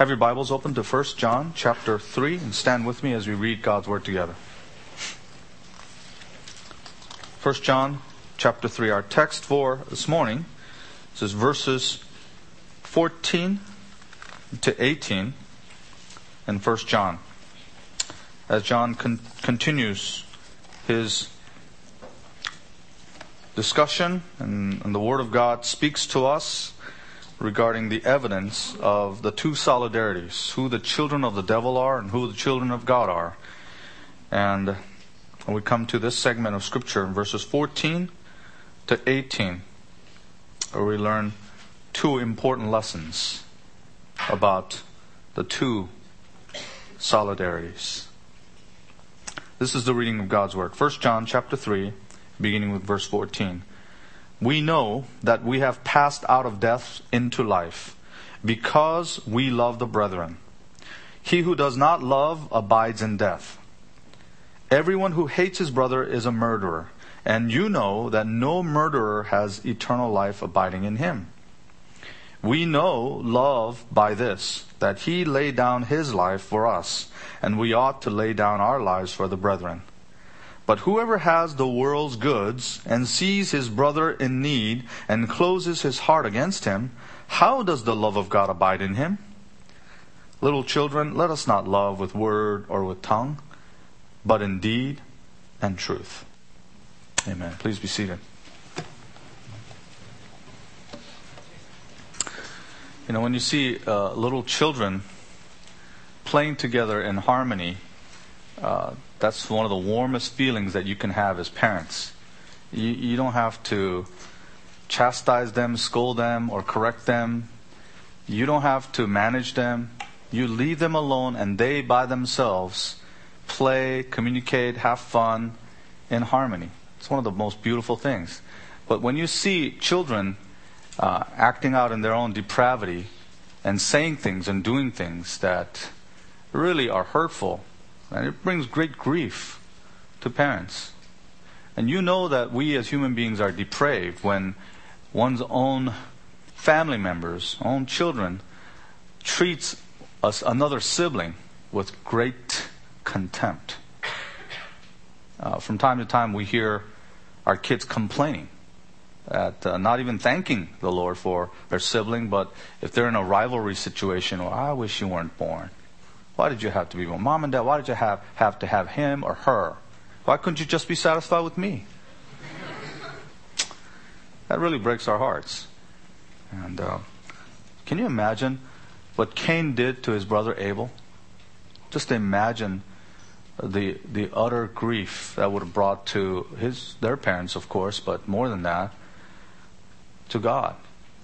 Have your Bibles open to 1 John chapter 3 and stand with me as we read God's Word together. 1 John chapter 3. Our text for this morning is verses 14 to 18 in 1 John. As John continues his discussion and the Word of God speaks to us regarding the evidence of the two solidarities, who the children of the devil are and who the children of God are. And we come to this segment of Scripture in verses 14 to 18, where we learn two important lessons about the two solidarities. This is the reading of God's Word. 1 John chapter 3, beginning with verse 14. We know that we have passed out of death into life, because we love the brethren. He who does not love abides in death. Everyone who hates his brother is a murderer, and you know that no murderer has eternal life abiding in him. We know love by this, that he laid down his life for us, and we ought to lay down our lives for the brethren. But whoever has the world's goods and sees his brother in need and closes his heart against him, how does the love of God abide in him? Little children, let us not love with word or with tongue, but in deed and truth. Amen. Please be seated. You know, when you see little children playing together in harmony, that's one of the warmest feelings that you can have as parents. You don't have to chastise them, scold them, or correct them. You don't have to manage them. You leave them alone, and they by themselves play, communicate, have fun in harmony. It's one of the most beautiful things. But when you see children acting out in their own depravity and saying things and doing things that really are hurtful, and it brings great grief to parents. And you know that we as human beings are depraved when one's own family members, own children, treats another sibling with great contempt. From time to time we hear our kids complaining, at not even thanking the Lord for their sibling, but if they're in a rivalry situation, well, I wish you weren't born. Why did you have to be born? Mom and Dad, why did you have to have him or her? Why couldn't you just be satisfied with me? That really breaks our hearts. And can you imagine what Cain did to his brother Abel? Just imagine the utter grief that would have brought to their parents, of course, but more than that, to God.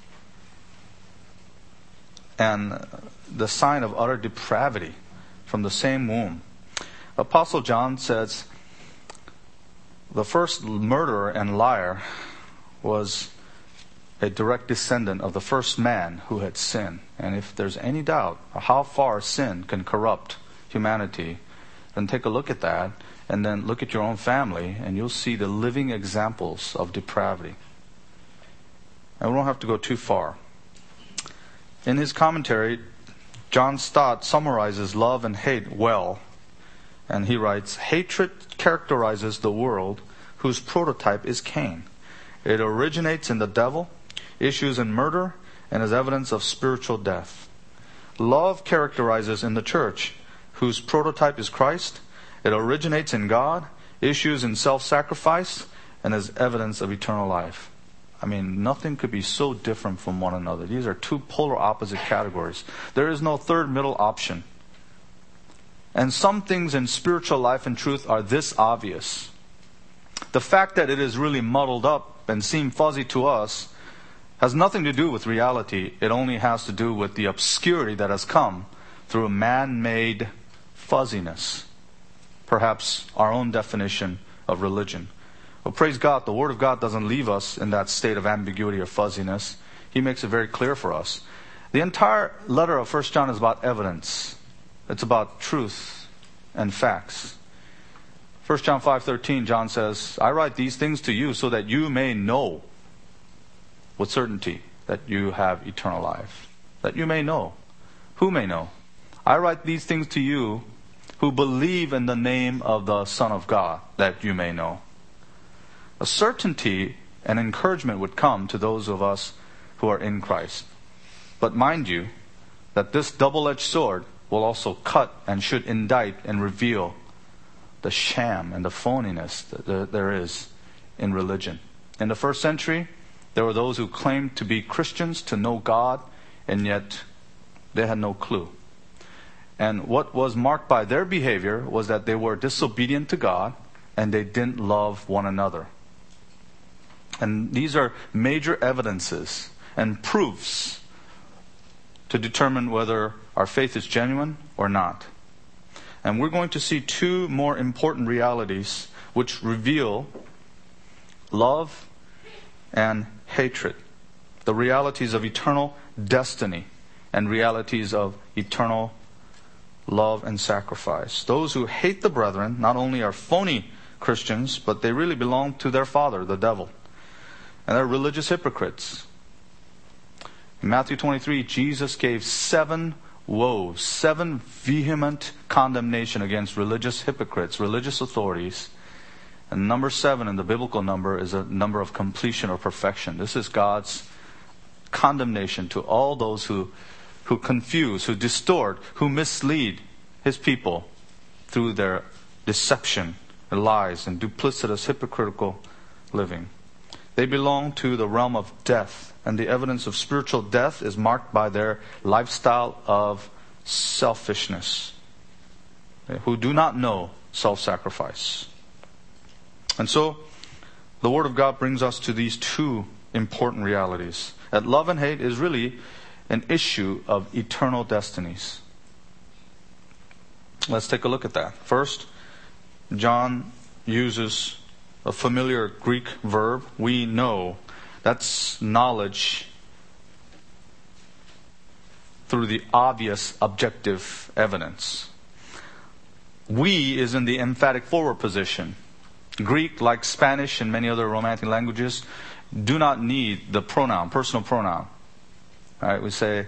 And the sign of utter depravity from the same womb. Apostle John says the first murderer and liar was a direct descendant of the first man who had sinned. And if there's any doubt how far sin can corrupt humanity, then take a look at that, and then look at your own family, and you'll see the living examples of depravity. And we don't have to go too far. In his commentary, John Stott summarizes love and hate well. And he writes, hatred characterizes the world whose prototype is Cain. It originates in the devil, issues in murder, and is evidence of spiritual death. Love characterizes in the church, whose prototype is Christ. It originates in God, issues in self-sacrifice, and is evidence of eternal life. I mean, nothing could be so different from one another. These are two polar opposite categories. There is no third middle option. And some things in spiritual life and truth are this obvious. The fact that it is really muddled up and seem fuzzy to us has nothing to do with reality. It only has to do with the obscurity that has come through man-made fuzziness. Perhaps our own definition of religion. Well, praise God, the Word of God doesn't leave us in that state of ambiguity or fuzziness. He makes it very clear for us. The entire letter of 1 John is about evidence. It's about truth and facts. 1 John 5:13, John says, I write these things to you so that you may know with certainty that you have eternal life. That you may know Who may know? I write these things to you who believe in the name of the Son of God, that you may know. A certainty and encouragement would come to those of us who are in Christ. But mind you, that this double-edged sword will also cut and should indict and reveal the sham and the phoniness that there is in religion. In the first century, there were those who claimed to be Christians, to know God, and yet they had no clue. And what was marked by their behavior was that they were disobedient to God and they didn't love one another. And these are major evidences and proofs to determine whether our faith is genuine or not. And we're going to see two more important realities which reveal love and hatred. The realities of eternal destiny and realities of eternal love and sacrifice. Those who hate the brethren not only are phony Christians, but they really belong to their father, the devil. And they're religious hypocrites. In Matthew 23, Jesus gave 7 woes, 7 vehement condemnation against religious hypocrites, religious authorities. And number 7 in the biblical number is a number of completion or perfection. This is God's condemnation to all those who confuse, who distort, who mislead His people through their deception, their lies, and duplicitous hypocritical living. They belong to the realm of death, and the evidence of spiritual death is marked by their lifestyle of selfishness, who do not know self-sacrifice. And so, the Word of God brings us to these two important realities. That love and hate is really an issue of eternal destinies. Let's take a look at that. First, John uses a familiar Greek verb, we know. That's knowledge through the obvious objective evidence. We is in the emphatic forward position. Greek, like Spanish and many other Romantic languages, do not need the pronoun, personal pronoun. Right? We say,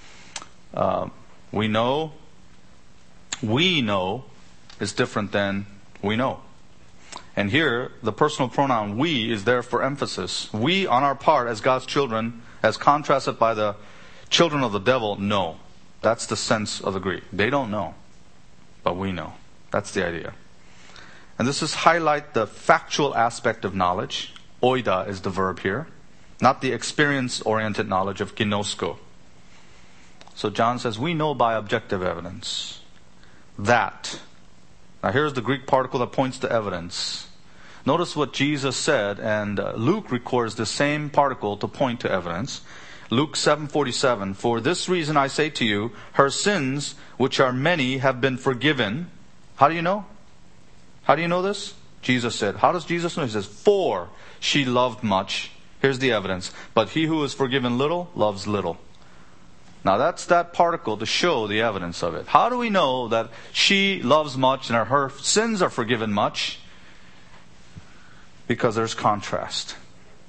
we know. We know is different than we know. And here, the personal pronoun we is there for emphasis. We, on our part, as God's children, as contrasted by the children of the devil, know. That's the sense of the Greek. They don't know, but we know. That's the idea. And this is highlight the factual aspect of knowledge. Oida is the verb here. Not the experience-oriented knowledge of ginosko. So John says, we know by objective evidence that. Now here's the Greek particle that points to evidence. Notice what Jesus said, and Luke records the same particle to point to evidence. Luke 7:47, for this reason I say to you, her sins, which are many, have been forgiven. How do you know? How do you know this? Jesus said. How does Jesus know? He says, for she loved much. Here's the evidence. But he who is forgiven little, loves little. Now that's that particle to show the evidence of it. How do we know that she loves much and her sins are forgiven much? Because there's contrast.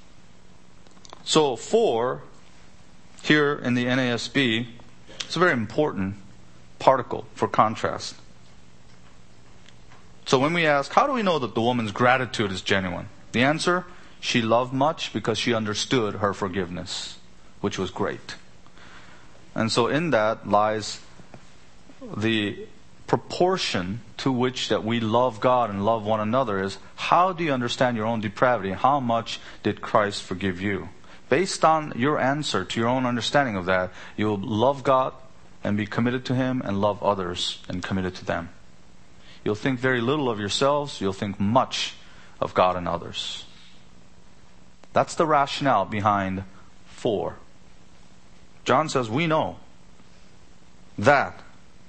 So for, here in the NASB, it's a very important particle for contrast. So when we ask, how do we know that the woman's gratitude is genuine? The answer, she loved much because she understood her forgiveness, which was great. And so in that lies the proportion to which that we love God and love one another is, how do you understand your own depravity? How much did Christ forgive you? Based on your answer to your own understanding of that, you'll love God and be committed to Him and love others and committed to them. You'll think very little of yourselves. You'll think much of God and others. That's the rationale behind for. John says, we know that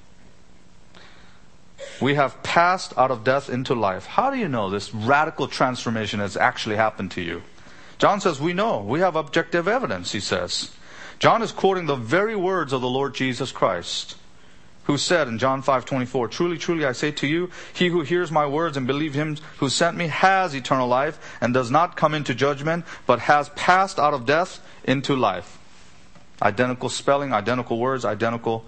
we have passed out of death into life. How do you know this radical transformation has actually happened to you? John says, we know. We have objective evidence, he says. John is quoting the very words of the Lord Jesus Christ, who said in John 5:24, truly, truly, I say to you, he who hears my words and believes Him who sent me has eternal life and does not come into judgment, but has passed out of death into life. Identical spelling, identical words, identical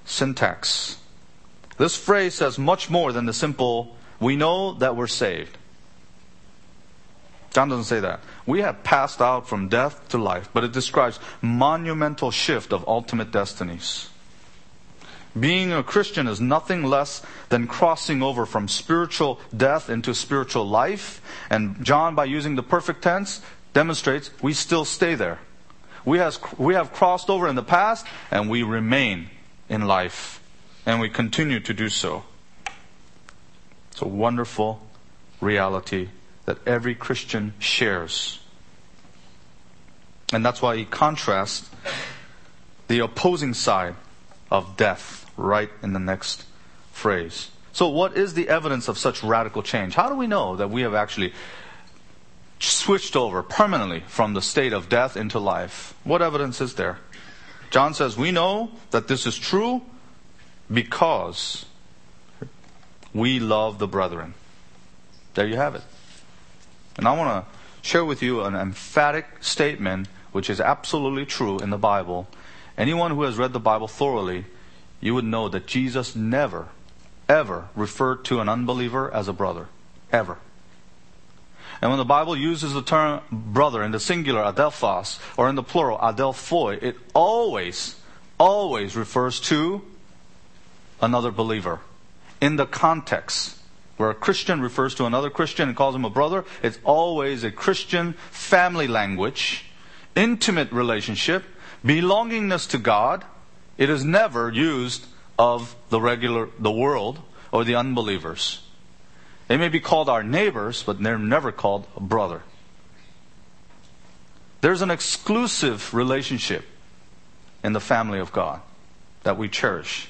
syntax. This phrase says much more than the simple, we know that we're saved. John doesn't say that. We have passed out from death to life, but it describes monumental shift of ultimate destinies. Being a Christian is nothing less than crossing over from spiritual death into spiritual life. And John, by using the perfect tense, demonstrates we still stay there. We have crossed over in the past, and we remain in life. And we continue to do so. It's a wonderful reality that every Christian shares. And that's why he contrasts the opposing side of death right in the next phrase. So what is the evidence of such radical change? How do we know that we have actually switched over permanently from the state of death into life? What evidence is there? John says, we know that this is true because we love the brethren. There you have it. And I want to share with you an emphatic statement which is absolutely true in the Bible. Anyone who has read the Bible thoroughly, you would know that Jesus never, ever referred to an unbeliever as a brother. Ever. And when the Bible uses the term brother in the singular, adelphos, or in the plural, adelphoi, it always refers to another believer. In the context where a Christian refers to another Christian and calls him a brother, it's always a Christian family language, intimate relationship, belongingness to God. It is never used of the world or the unbelievers. They may be called our neighbors, but they're never called a brother. There's an exclusive relationship in the family of God that we cherish.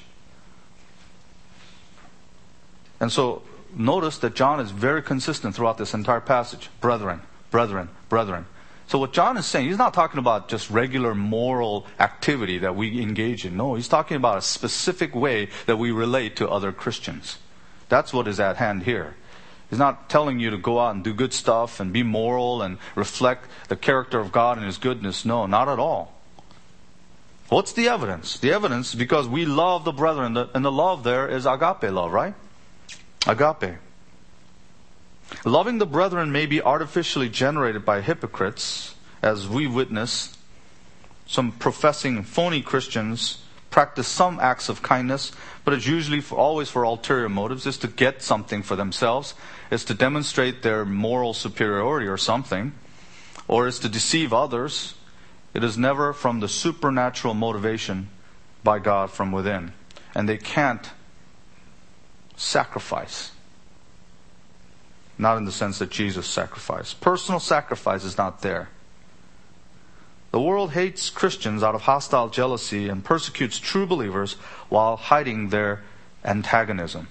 And so, notice that John is very consistent throughout this entire passage. Brethren, brethren, brethren. So what John is saying, he's not talking about just regular moral activity that we engage in. No, he's talking about a specific way that we relate to other Christians. That's what is at hand here. He's not telling you to go out and do good stuff and be moral and reflect the character of God and His goodness. No, not at all. What's the evidence? The evidence is because we love the brethren, and the love there is agape love, right? Agape. Loving the brethren may be artificially generated by hypocrites, as we witness some professing phony Christians practice some acts of kindness, but it's usually always for ulterior motives. It's to get something for themselves. It's to demonstrate their moral superiority or something. Or it's to deceive others. It is never from the supernatural motivation by God from within. And they can't sacrifice. Not in the sense that Jesus sacrificed. Personal sacrifice is not there. The world hates Christians out of hostile jealousy and persecutes true believers while hiding their antagonism.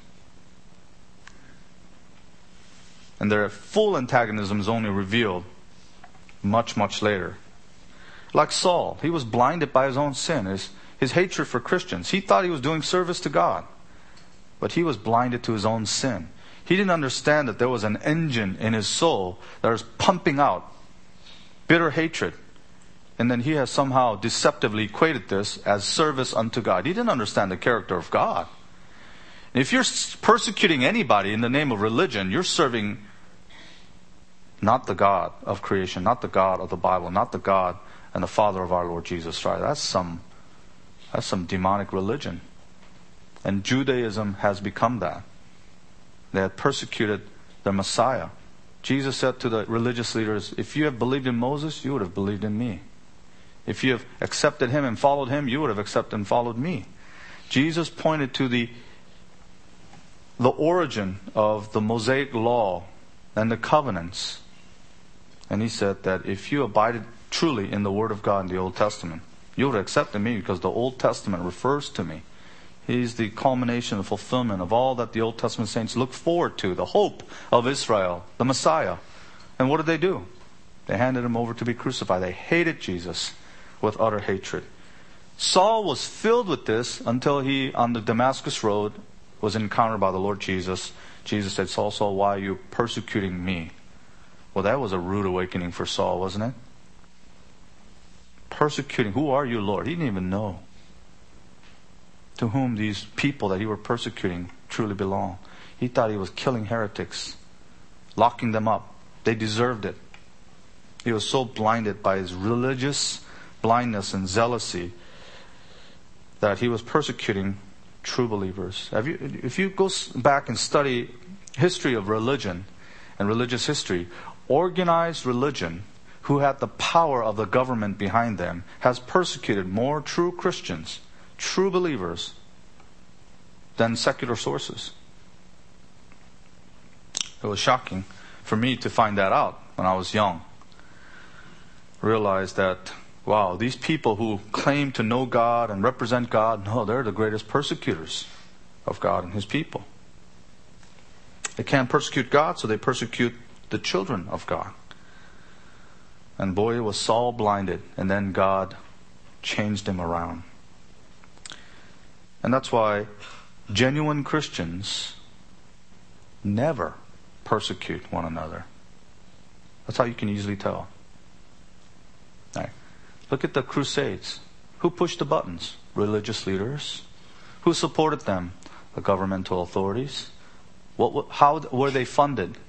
And their full antagonism is only revealed much, much later. Like Saul, he was blinded by his own sin, his hatred for Christians. He thought he was doing service to God, but he was blinded to his own sin. He didn't understand that there was an engine in his soul that was pumping out bitter hatred. And then he has somehow deceptively equated this as service unto God. He didn't understand the character of God. And if you're persecuting anybody in the name of religion, you're serving not the God of creation, not the God of the Bible, not the God and the Father of our Lord Jesus Christ. That's some demonic religion. And Judaism has become that. They had persecuted the Messiah. Jesus said to the religious leaders, if you have believed in Moses, you would have believed in me. If you have accepted him and followed him, you would have accepted and followed me. Jesus pointed to the origin of the Mosaic law and the covenants. And he said that if you abided truly in the Word of God in the Old Testament, you would have accepted me because the Old Testament refers to me. He's the culmination, the fulfillment of all that the Old Testament saints look forward to, the hope of Israel, the Messiah. And what did they do? They handed him over to be crucified. They hated Jesus with utter hatred. Saul was filled with this until he, on the Damascus road, was encountered by the Lord Jesus. Jesus said, Saul, Saul, why are you persecuting me? Well, that was a rude awakening for Saul, wasn't it? Persecuting. Who are you, Lord? He didn't even know. to whom these people that he were persecuting truly belong. He thought he was killing heretics, locking them up. They deserved it. He was so blinded by his religious blindness and zealousy that he was persecuting true believers. If you go back and study history of religion and religious history, organized religion, who had the power of the government behind them, has persecuted more true Christians, true believers, than secular sources. It was shocking for me to find that out when I was young. Realized that, wow, these people who claim to know God and represent God, no, they're the greatest persecutors of God and His people. They can't persecute God, so they persecute the children of God. And boy, was Saul blinded, and then God changed him around. And that's why genuine Christians never persecute one another. That's how you can easily tell. Right. Look at the Crusades. Who pushed the buttons? Religious leaders. Who supported them? The governmental authorities. How were they funded?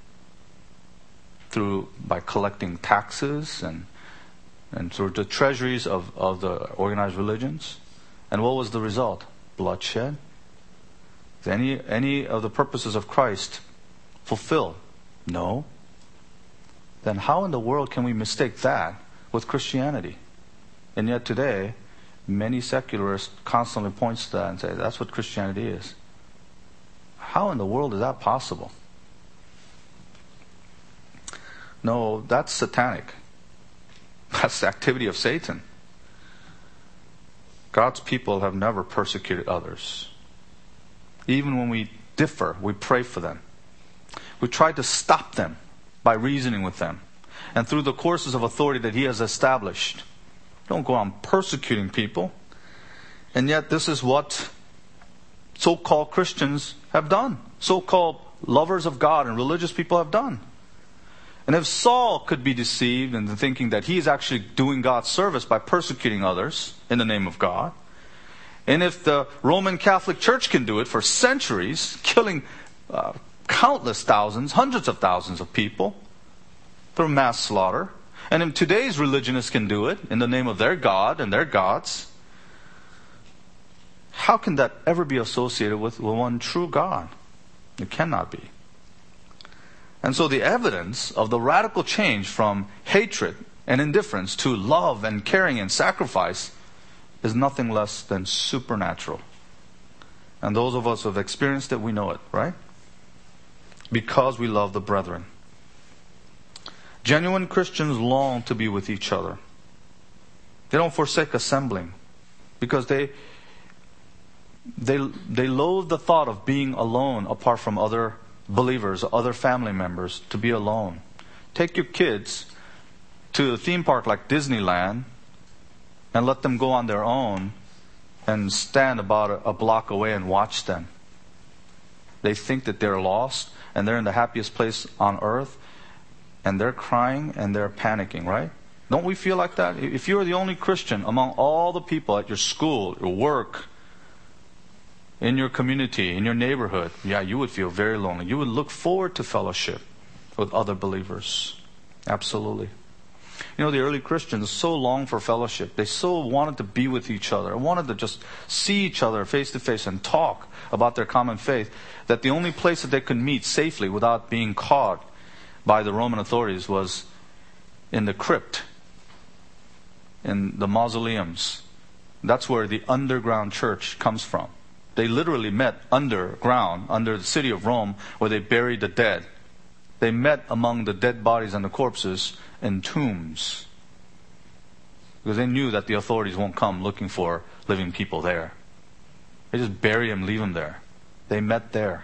By collecting taxes and through the treasuries of the organized religions. And what was the result? Bloodshed. Is any of the purposes of Christ fulfilled? No. Then how in the world can we mistake that with Christianity? And yet today, many secularists constantly point to that and say, that's what Christianity is. How in the world is that possible? No, that's satanic. That's the activity of Satan. God's people have never persecuted others. Even when we differ, we pray for them. We try to stop them by reasoning with them. And through the courses of authority that He has established. Don't go on persecuting people. And yet this is what so-called Christians have done. So-called lovers of God and religious people have done. And if Saul could be deceived into thinking that he is actually doing God's service by persecuting others in the name of God, and if the Roman Catholic Church can do it for centuries, killing countless thousands, hundreds of thousands of people through mass slaughter, and if today's religionists can do it in the name of their God and their gods, how can that ever be associated with one true God? It cannot be. And so the evidence of the radical change from hatred and indifference to love and caring and sacrifice is nothing less than supernatural. And those of us who have experienced it, we know it, right? Because we love the brethren. Genuine Christians long to be with each other. They don't forsake assembling because they loathe the thought of being alone apart from other believers, other family members, to be alone. Take your kids to a theme park like Disneyland and let them go on their own and stand about a block away and watch them. They think that they're lost and they're in the happiest place on earth and they're crying and they're panicking, right? Don't we feel like that? If you're the only Christian among all the people at your school, your work, in your community, in your neighborhood, yeah, you would feel very lonely. You would look forward to fellowship with other believers. Absolutely. You know, the early Christians so longed for fellowship. They so wanted to be with each other, wanted to just see each other face to face and talk about their common faith, that the only place that they could meet safely without being caught by the Roman authorities was in the crypt, in the mausoleums. That's where the underground church comes from. They literally met underground, under the city of Rome, where they buried the dead. They met among the dead bodies and the corpses in tombs. Because they knew that the authorities won't come looking for living people there. They just bury them, leave them there. They met there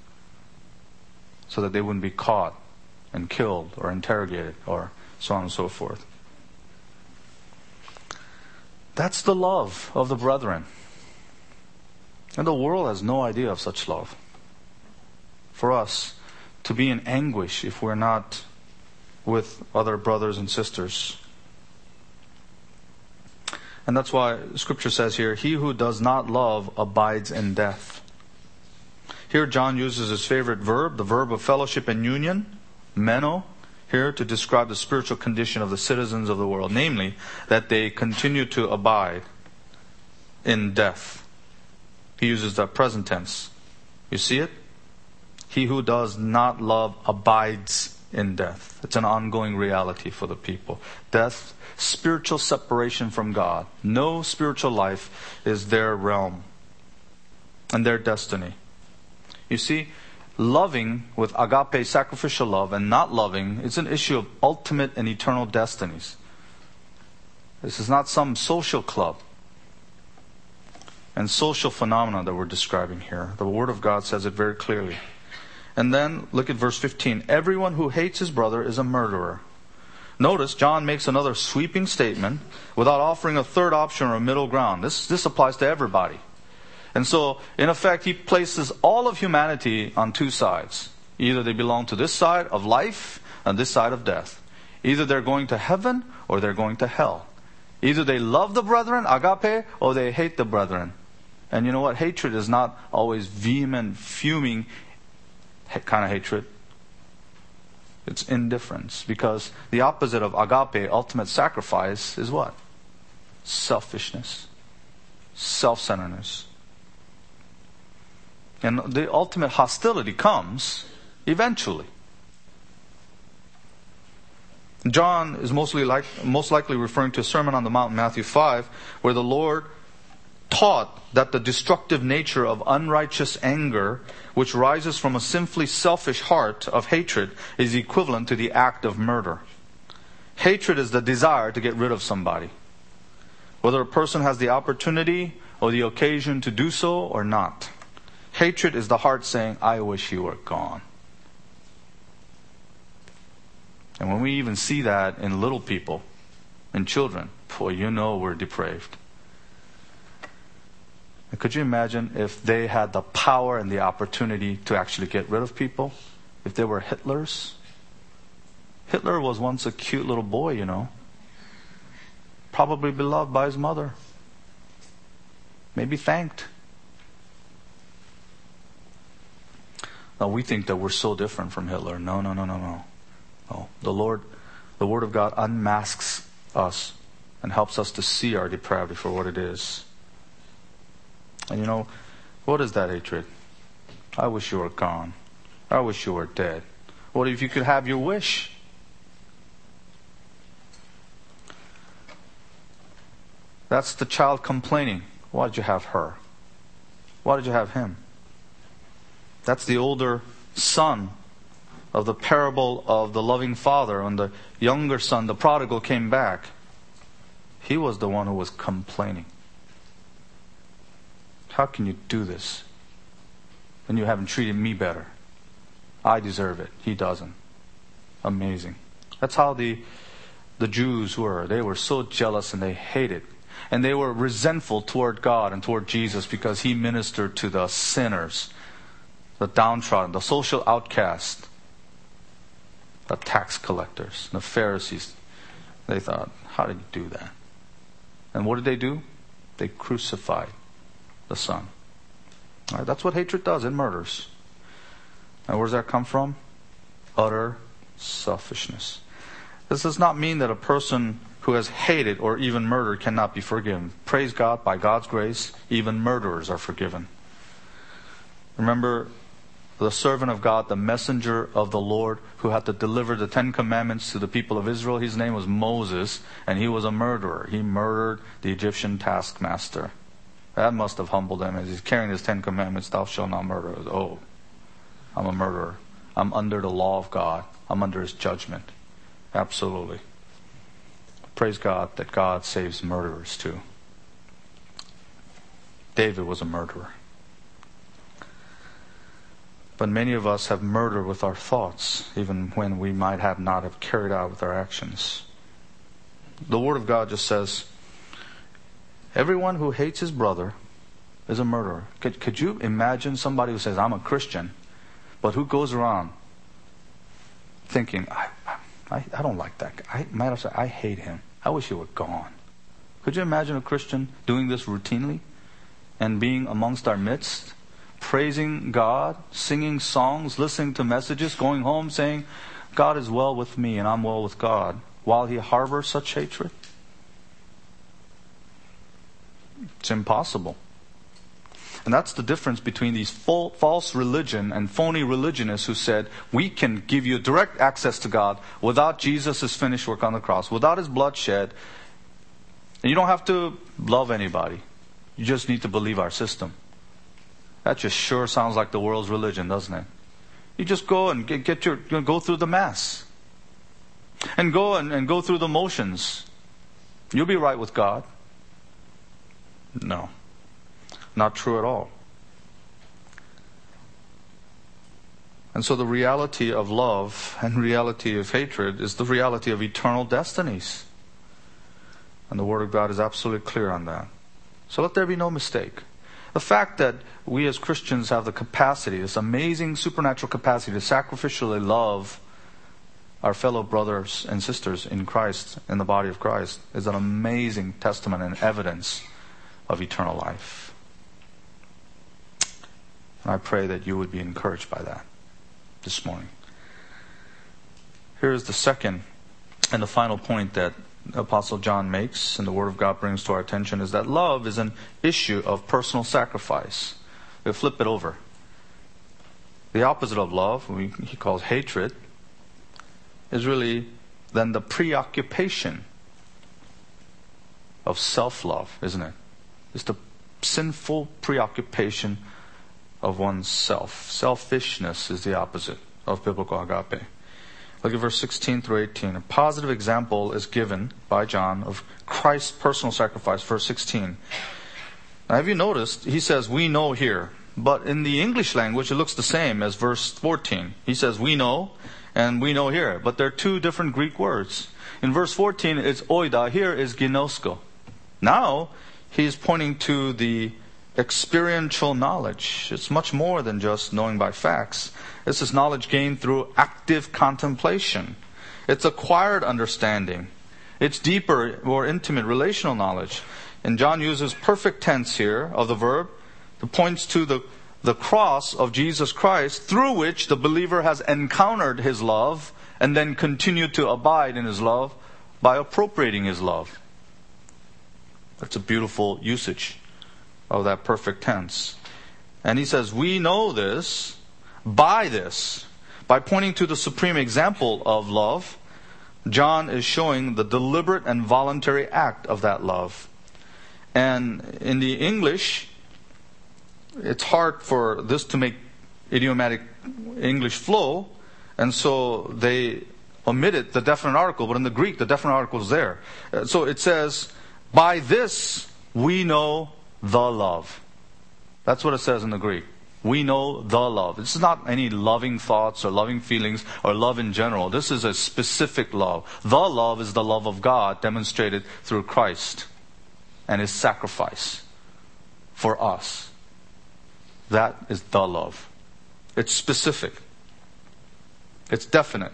so that they wouldn't be caught and killed or interrogated or so on and so forth. That's the love of the brethren. And the world has no idea of such love. For us to be in anguish if we're not with other brothers and sisters. And that's why Scripture says here, he who does not love abides in death. Here John uses his favorite verb, the verb of fellowship and union, meno, here to describe the spiritual condition of the citizens of the world. Namely, that they continue to abide in death. He uses the present tense. You see it? He who does not love abides in death. It's an ongoing reality for the people. Death, spiritual separation from God. No spiritual life is their realm and their destiny. You see, loving with agape, sacrificial love, and not loving is an issue of ultimate and eternal destinies. This is not some social club and social phenomena that we're describing here. The Word of God says it very clearly. And then, look at verse 15. Everyone who hates his brother is a murderer. Notice, John makes another sweeping statement without offering a third option or a middle ground. This applies to everybody. And so, in effect, he places all of humanity on two sides. Either they belong to this side of life and this side of death. Either they're going to heaven or they're going to hell. Either they love the brethren, agape, or they hate the brethren. And you know what? Hatred is not always vehement, fuming kind of hatred. It's indifference. Because the opposite of agape, ultimate sacrifice, is what? Selfishness. Self-centeredness. And the ultimate hostility comes eventually. John is most likely referring to a Sermon on the Mount in Matthew 5, where the Lord taught that the destructive nature of unrighteous anger, which rises from a sinfully selfish heart of hatred, is equivalent to the act of murder. Hatred is the desire to get rid of somebody, whether a person has the opportunity or the occasion to do so or not. Hatred is the heart saying, I wish you were gone. And when we even see that in little people, in children, boy, you know we're depraved. And could you imagine if they had the power and the opportunity to actually get rid of people? If they were Hitlers? Hitler was once a cute little boy, you know. Probably beloved by his mother. Maybe thanked. Now we think that we're so different from Hitler. No. Oh, the Word of God unmasks us and helps us to see our depravity for what it is. And you know, what is that hatred? I wish you were gone. I wish you were dead. What if you could have your wish? That's the child complaining. Why did you have her? Why did you have him? That's the older son of the parable of the loving father. When the younger son, the prodigal, came back, he was the one who was complaining. How can you do this when you haven't treated me better? I deserve it. He doesn't. Amazing. That's how the Jews were. They were so jealous and they hated. And they were resentful toward God and toward Jesus because He ministered to the sinners, the downtrodden, the social outcast, the tax collectors, the Pharisees. They thought, how did you do that? And what did they do? They crucified the Son. All right, that's what hatred does. It murders. And where does that come from? Utter selfishness. This does not mean that a person who has hated or even murdered cannot be forgiven. Praise God, by God's grace, even murderers are forgiven. Remember the servant of God, the messenger of the Lord, who had to deliver the 10 Commandments to the people of Israel? His name was Moses, and he was a murderer. He murdered the Egyptian taskmaster. That must have humbled him as he's carrying his 10 Commandments, thou shalt not murder. Oh, I'm a murderer. I'm under the law of God. I'm under His judgment. Absolutely. Praise God that God saves murderers too. David was a murderer. But many of us have murder with our thoughts, even when we might have not have carried out with our actions. The Word of God just says, everyone who hates his brother is a murderer. Could you imagine somebody who says, I'm a Christian, but who goes around thinking, I don't like that guy. I hate him. I wish he were gone. Could you imagine a Christian doing this routinely and being amongst our midst, praising God, singing songs, listening to messages, going home saying, God is well with me and I'm well with God, while he harbors such hatred? It's impossible. And that's the difference between these false religion and phony religionists who said, we can give you direct access to God without Jesus' finished work on the cross, without his blood shed. And you don't have to love anybody. You just need to believe our system. That just sure sounds like the world's religion, doesn't it? You just go and go through the mass. And go through the motions. You'll be right with God. No. Not true at all. And so the reality of love and reality of hatred is the reality of eternal destinies. And the Word of God is absolutely clear on that. So let there be no mistake. The fact that we as Christians have the capacity, this amazing supernatural capacity to sacrificially love our fellow brothers and sisters in Christ, in the body of Christ, is an amazing testament and evidence of eternal life. And I pray that you would be encouraged by that this morning. Here is the second and the final point that Apostle John makes and the Word of God brings to our attention, is that love is an issue of personal sacrifice. We'll flip it over. The opposite of love, he calls hatred, is really then the preoccupation of self-love, isn't it? It's the sinful preoccupation of oneself. Selfishness is the opposite of biblical agape. Look at verse 16 through 18. A positive example is given by John of Christ's personal sacrifice. Verse 16. Now have you noticed, he says, we know here. But in the English language, it looks the same as verse 14. He says, we know, and we know here. But they're two different Greek words. In verse 14, it's oida. Here is ginosko. Now, he's pointing to the experiential knowledge. It's much more than just knowing by facts. This is knowledge gained through active contemplation. It's acquired understanding. It's deeper, more intimate relational knowledge. And John uses perfect tense here of the verb. It points to the cross of Jesus Christ, through which the believer has encountered his love and then continued to abide in his love by appropriating his love. That's a beautiful usage of that perfect tense. And he says, we know this, by pointing to the supreme example of love. John is showing the deliberate and voluntary act of that love. And in the English, it's hard for this to make idiomatic English flow, and so they omitted the definite article, but in the Greek, the definite article is there. So it says, by this we know the love. That's what it says in the Greek. We know the love. This is not any loving thoughts or loving feelings or love in general. This is a specific love. The love is the love of God demonstrated through Christ and His sacrifice for us. That is the love. It's specific. It's definite.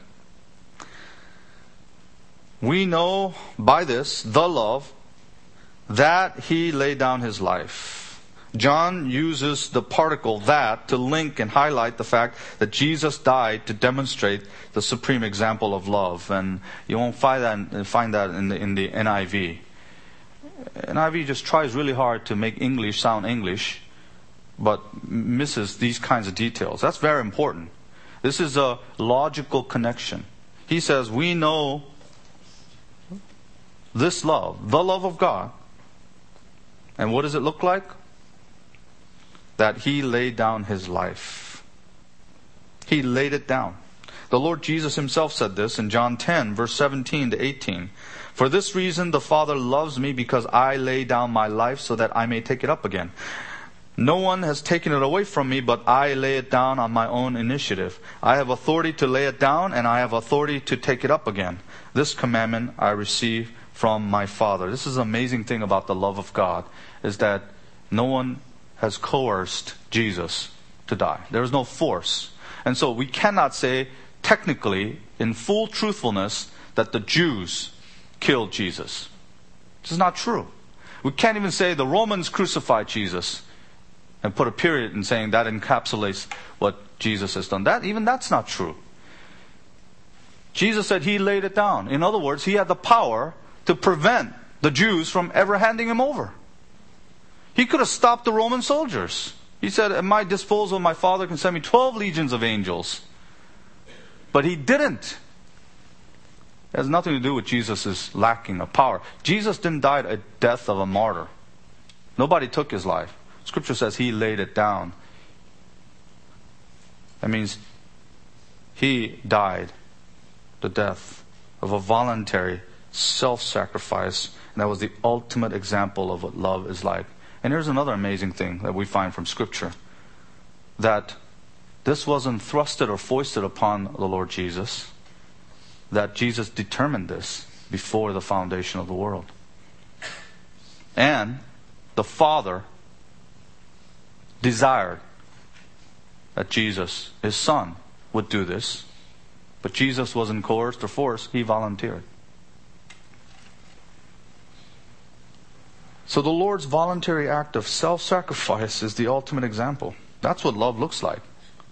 We know by this, the love, that He laid down His life. John uses the particle that to link and highlight the fact that Jesus died to demonstrate the supreme example of love. And you won't find that in the NIV. NIV just tries really hard to make English sound English, but misses these kinds of details. That's very important. This is a logical connection. He says, we know this love, the love of God. And what does it look like? That He laid down His life. He laid it down. The Lord Jesus Himself said this in John 10, verse 17 to 18. For this reason the Father loves me, because I lay down my life so that I may take it up again. No one has taken it away from me, but I lay it down on my own initiative. I have authority to lay it down, and I have authority to take it up again. This commandment I receive from my Father. This is the amazing thing about the love of God, is that no one has coerced Jesus to die. There is no force. And so we cannot say technically, in full truthfulness, that the Jews killed Jesus. This is not true. We can't even say the Romans crucified Jesus and put a period in saying that encapsulates what Jesus has done. Even that's not true. Jesus said He laid it down. In other words, He had the power to prevent the Jews from ever handing Him over. He could have stopped the Roman soldiers. He said, at my disposal, my Father can send me 12 legions of angels. But He didn't. It has nothing to do with Jesus' lacking of power. Jesus didn't die a death of a martyr. Nobody took His life. Scripture says He laid it down. That means He died the death of a voluntary self-sacrifice. And that was the ultimate example of what love is like. And here's another amazing thing that we find from Scripture. That this wasn't thrusted or foisted upon the Lord Jesus. That Jesus determined this before the foundation of the world. And the Father desired that Jesus, His Son, would do this. But Jesus wasn't coerced or forced. He volunteered. So the Lord's voluntary act of self-sacrifice is the ultimate example. That's what love looks like.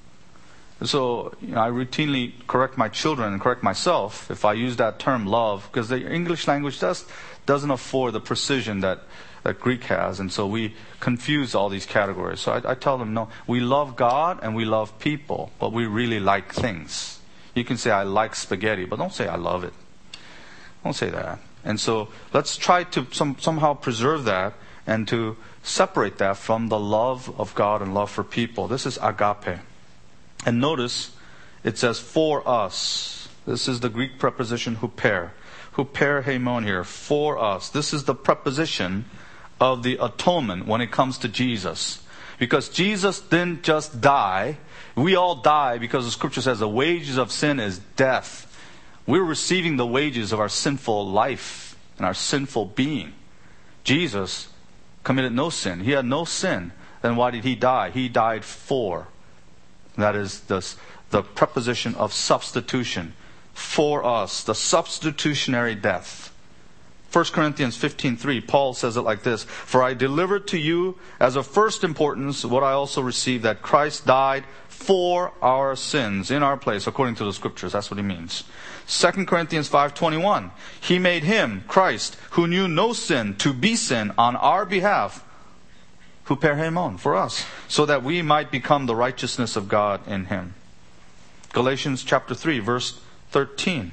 So I routinely correct my children and correct myself if I use that term love, because the English language doesn't afford the precision that Greek has, and so we confuse all these categories. So I tell them, no, we love God and we love people, but we really like things. You can say, I like spaghetti, but don't say I love it. Don't say that. And so let's try to somehow preserve that and to separate that from the love of God and love for people. This is agape. And notice it says for us. This is the Greek preposition huper. Huper hemon here, for us. This is the preposition of the atonement when it comes to Jesus. Because Jesus didn't just die. We all die because the Scripture says the wages of sin is death. We're receiving the wages of our sinful life and our sinful being. Jesus committed no sin. He had no sin. Then why did He die? He died for. That is the preposition of substitution. For us, the substitutionary death. 1 Corinthians 15:3, Paul says it like this: For I delivered to you as of first importance what I also received, that Christ died for our sins in our place, according to the Scriptures. That's what he means. 2 Corinthians 5:21, He made Him, Christ, who knew no sin, to be sin on our behalf, huper hemon, for us, so that we might become the righteousness of God in Him. Galatians chapter 3, verse 13.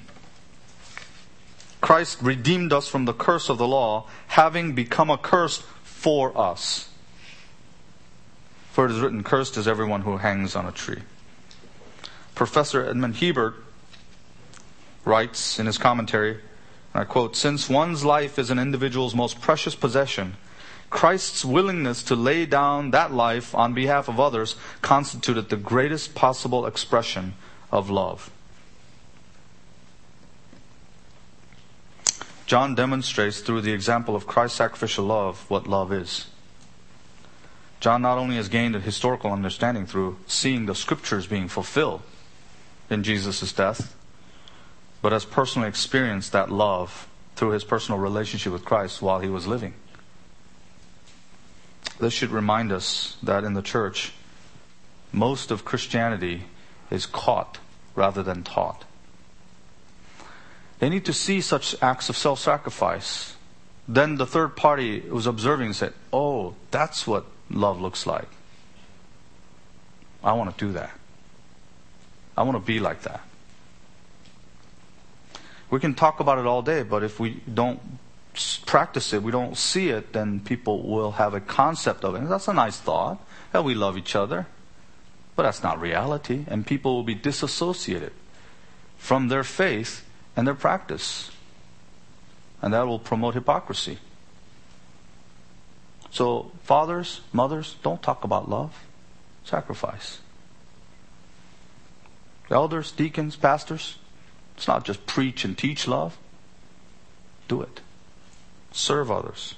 Christ redeemed us from the curse of the law, having become a curse for us. For it is written, cursed is everyone who hangs on a tree. Professor Edmund Hebert writes in his commentary, and I quote, Since one's life is an individual's most precious possession, Christ's willingness to lay down that life on behalf of others constituted the greatest possible expression of love. John demonstrates through the example of Christ's sacrificial love what love is. John not only has gained a historical understanding through seeing the Scriptures being fulfilled in Jesus' death, but has personally experienced that love through his personal relationship with Christ while he was living. This should remind us that in the church, most of Christianity is caught rather than taught. They need to see such acts of self-sacrifice. Then the third party who's observing said, oh, that's what love looks like. I want to do that. I want to be like that. We can talk about it all day, but if we don't practice it, we don't see it, then people will have a concept of it. That's a nice thought, that we love each other. But that's not reality. And people will be disassociated from their faith and their practice. And that will promote hypocrisy. So, fathers, mothers, don't talk about love. Sacrifice. Elders, deacons, pastors, it's not just preach and teach love. Do it. Serve others.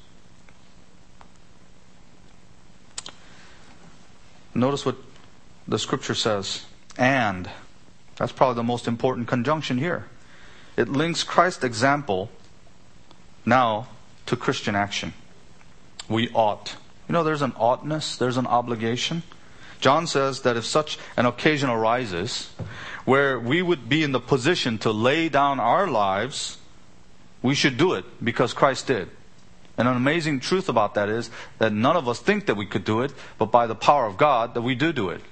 Notice what the Scripture says. And. That's probably the most important conjunction here. It links Christ's example now to Christian action. We ought. There's an oughtness, there's an obligation. John says that if such an occasion arises where we would be in the position to lay down our lives, we should do it because Christ did. And an amazing truth about that is that none of us think that we could do it, but by the power of God that we do it.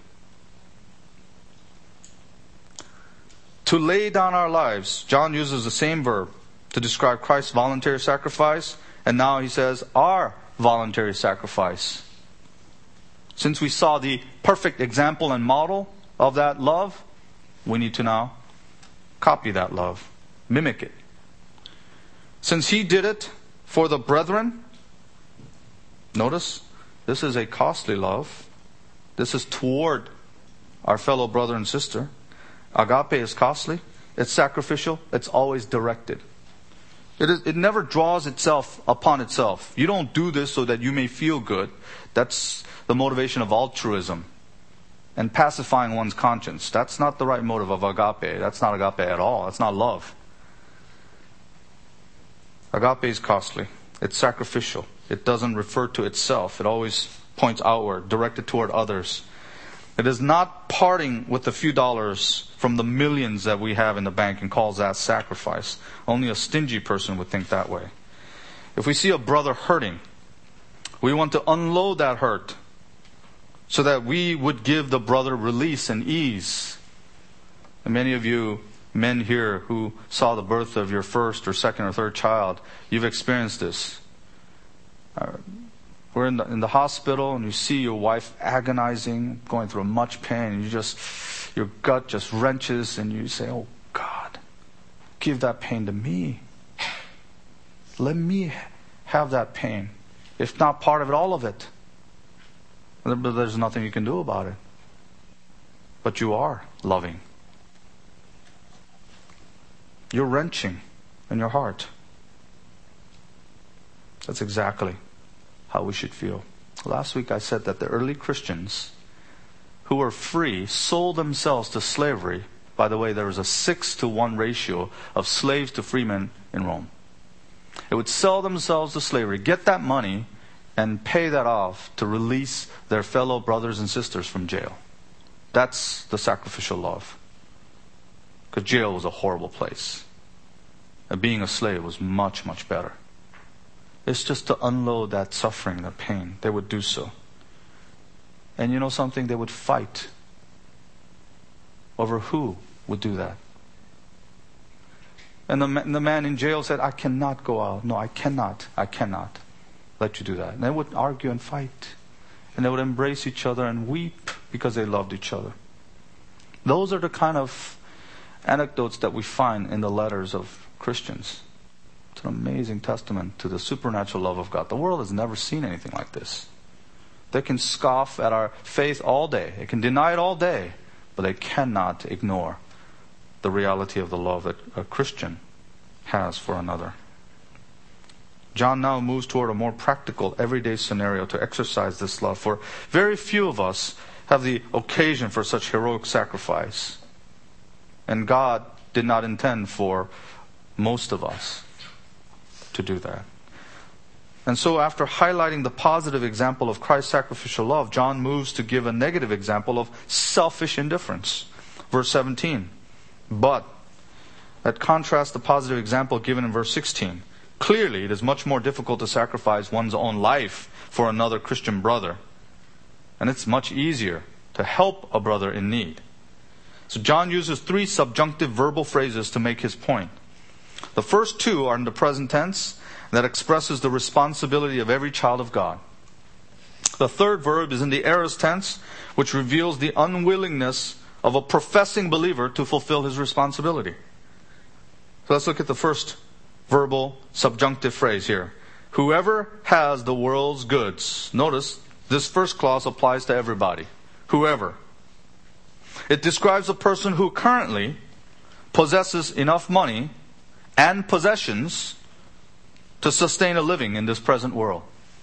To lay down our lives, John uses the same verb to describe Christ's voluntary sacrifice, and now he says our voluntary sacrifice. Since we saw the perfect example and model of that love, we need to now copy that love, mimic it. Since He did it for the brethren, notice, this is a costly love. This is toward our fellow brother and sister. Agape is costly. It's sacrificial. It's always directed. It never draws itself upon itself. You don't do this so that you may feel good. That's the motivation of altruism and pacifying one's conscience. That's not the right motive of agape. That's not agape at all. That's not love. Agape is costly. It's sacrificial. It doesn't refer to itself. It always points outward, directed toward others. It is not parting with a few dollars from the millions that we have in the bank and calls that sacrifice. Only a stingy person would think that way. If we see a brother hurting, we want to unload that hurt so that we would give the brother release and ease. And many of you men here who saw the birth of your first or second or third child, you've experienced this. We're in the hospital and you see your wife agonizing, going through much pain, and your gut just wrenches and you say, "Oh God, give that pain to me. Let me have that pain. If not part of it, all of it." But there's nothing you can do about it. But you are loving. You're wrenching in your heart. That's exactly how we should feel. Last week I said that the early Christians who were free sold themselves to slavery. By the way, there was a 6-to-1 ratio of slaves to freemen in Rome. They would sell themselves to slavery, get that money, and pay that off to release their fellow brothers and sisters from jail. That's the sacrificial love. Because jail was a horrible place. And being a slave was much, much better. It's just to unload that suffering, that pain. They would do so. And you know something? They would fight over who would do that. And the man in jail said, "I cannot go out. No, I cannot let you do that." And they would argue and fight. And they would embrace each other and weep because they loved each other. Those are the kind of anecdotes that we find in the letters of Christians. It's an amazing testament to the supernatural love of God. The world has never seen anything like this. They can scoff at our faith all day. They can deny it all day. But they cannot ignore the reality of the love that a Christian has for another. John now moves toward a more practical, everyday scenario to exercise this love. For very few of us have the occasion for such heroic sacrifice. And God did not intend for most of us to do that. And so after highlighting the positive example of Christ's sacrificial love, John moves to give a negative example of selfish indifference. Verse 17. But, that contrasts the positive example given in verse 16. Clearly, it is much more difficult to sacrifice one's own life for another Christian brother. And it's much easier to help a brother in need. So John uses 3 subjunctive verbal phrases to make his point. The first 2 are in the present tense that expresses the responsibility of every child of God. The third verb is in the aorist tense, which reveals the unwillingness of a professing believer to fulfill his responsibility. So let's look at the first verbal subjunctive phrase here. Whoever has the world's goods. Notice, this first clause applies to everybody. Whoever. It describes a person who currently possesses enough money and possessions to sustain a living in this present world.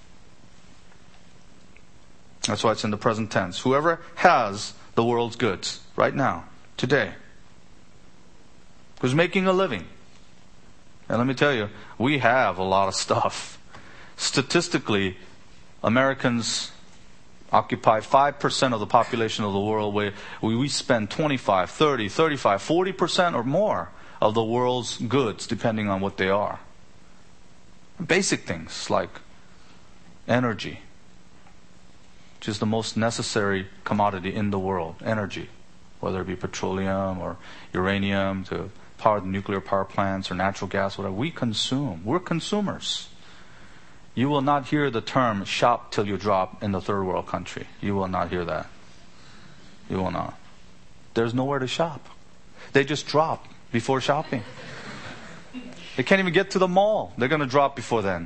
That's why it's in the present tense. Whoever has the world's goods right now, today, who's making a living. And let me tell you, we have a lot of stuff. Statistically, Americans occupy 5% of the population of the world, where we spend 25, 30, 35, 40% or more of the world's goods, depending on what they are. Basic things like energy, which is the most necessary commodity in the world, energy, whether it be petroleum or uranium to power the nuclear power plants or natural gas, whatever. We consume. We're consumers. You will not hear the term shop till you drop in the third world country. You will not hear that. You will not. There's nowhere to shop. They just drop before shopping. They can't even get to the mall. They're going to drop before then.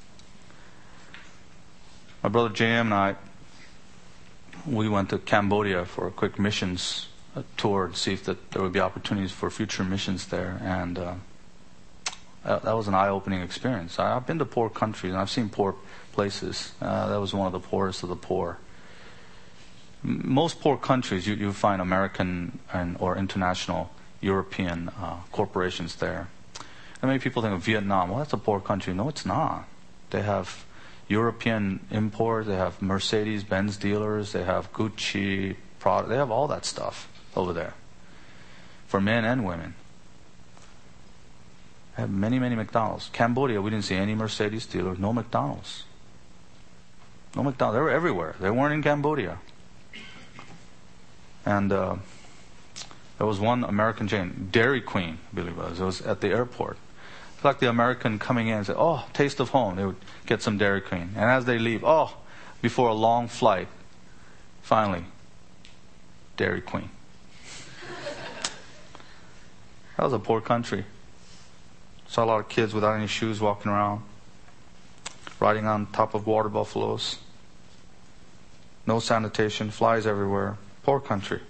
My brother J.M. and I, we went to Cambodia for a quick missions tour to see if there would be opportunities for future missions there. And that was an eye-opening experience. I've been to poor countries and I've seen poor places. That was one of the poorest of the poor. Most poor countries, you find American or international European corporations there. And many people think of Vietnam. Well, that's a poor country. No, it's not. They have European import. They have Mercedes-Benz dealers. They have Gucci product. They have all that stuff over there for men and women. They have many, many McDonald's. Cambodia, we didn't see any Mercedes dealers. No McDonald's. No McDonald's. They were everywhere. They weren't in Cambodia. And there was one American chain, Dairy Queen, I believe it was. It was at the airport. It's like the American coming in and say, "Oh, taste of home." They would get some Dairy Queen. And as they leave, before a long flight, finally, Dairy Queen. That was a poor country. Saw a lot of kids without any shoes walking around, riding on top of water buffaloes. No sanitation, flies everywhere. Poor country.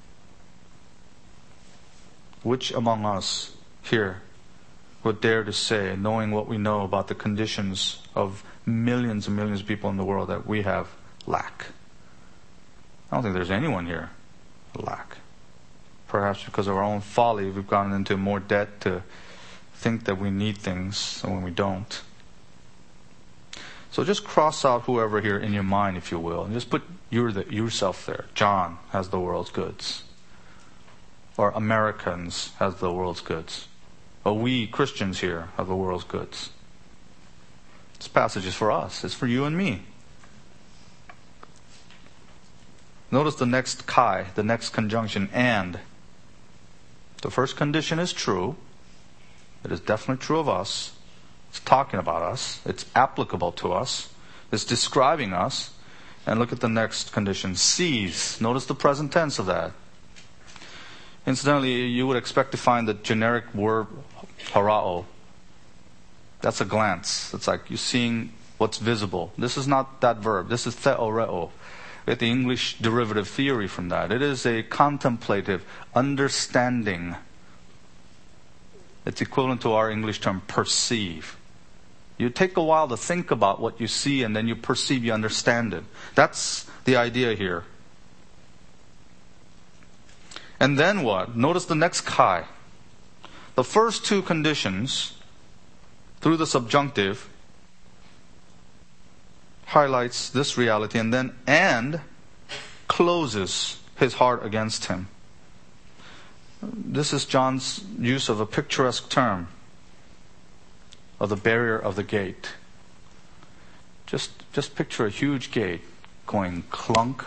Which among us here would dare to say, knowing what we know about the conditions of millions and millions of people in the world, that we have lack? I don't think there's anyone here who lack. Perhaps because of our own folly, we've gotten into more debt to think that we need things when we don't. So just cross out whoever here in your mind, if you will, and just put yourself there. John has the world's goods. Or Americans has the world's goods. Or we Christians here have the world's goods. This passage is for us. It's for you and me. Notice the next kai, the next conjunction, and. The first condition is true. It is definitely true of us. It's talking about us. It's applicable to us. It's describing us. And look at the next condition, sees. Notice the present tense of that. Incidentally, you would expect to find the generic word harao. That's a glance. It's like you're seeing what's visible. This is not that verb. This is theoreo. We get the English derivative theory from that. It is a contemplative understanding. It's equivalent to our English term perceive. You take a while to think about what you see, and then you perceive, you understand it. That's the idea here. And then what? Notice the next kai. The first two conditions, through the subjunctive, highlights this reality, and then and closes his heart against him. This is John's use of a picturesque term of the barrier of the gate. Just picture a huge gate going clunk.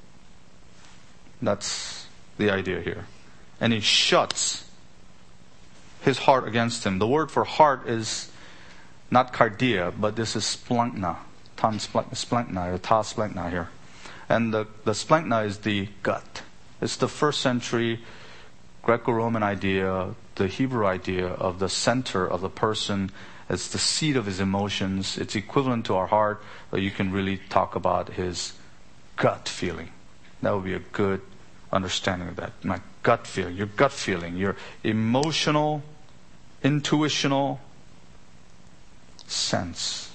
That's the idea here. And he shuts his heart against him. The word for heart is not cardia, but this is splankna. Tan splankna, or ta splankna here. And the splankna is the gut. It's the first century Greco-Roman idea, the Hebrew idea of the center of the person. It's the seat of his emotions. It's equivalent to our heart, but you can really talk about his gut feeling. That would be a good understanding of that. My gut feeling, your emotional, intuitional sense.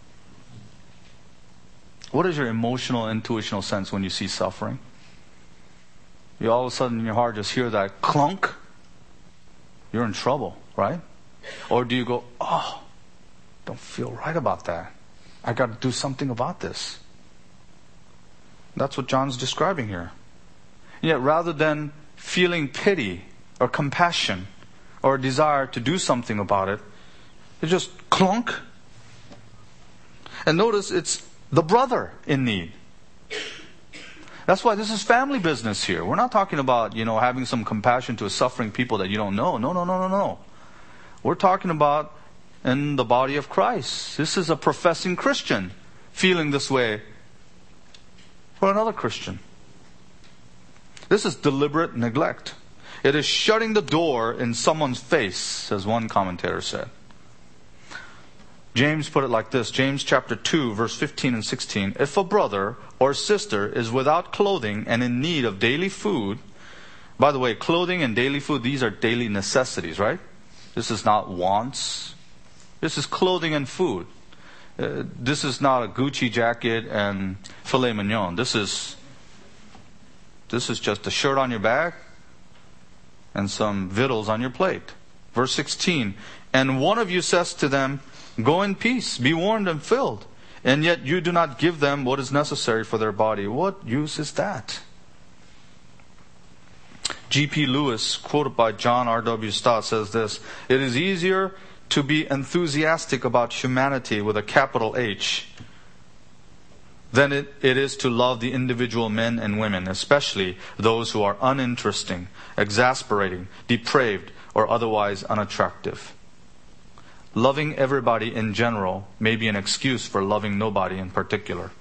What is your emotional, intuitional sense when you see suffering? You all of a sudden in your heart just hear that clunk. You're in trouble, right? Or do you go, don't feel right about that. I got to do something about this. That's what John's describing here. Yet rather than feeling pity or compassion or a desire to do something about it, it just clunk. And notice it's the brother in need. That's why this is family business here. We're not talking about, having some compassion to suffering people that you don't know. No. We're talking about in the body of Christ. This is a professing Christian feeling this way for another Christian. This is deliberate neglect. It is shutting the door in someone's face, as one commentator said. James put it like this, James chapter 2, verse 15 and 16. If a brother or sister is without clothing and in need of daily food, by the way, clothing and daily food, these are daily necessities, right? This is not wants. This is clothing and food. This is not a Gucci jacket and filet mignon. This is just a shirt on your back and some victuals on your plate. Verse 16. And one of you says to them, go in peace, be warmed and filled, and yet you do not give them what is necessary for their body. What use is that? G.P. Lewis, quoted by John R.W. Stott, says this: it is easier to be enthusiastic about humanity with a capital H than it is to love the individual men and women, especially those who are uninteresting, exasperating, depraved, or otherwise unattractive. Loving everybody in general may be an excuse for loving nobody in particular.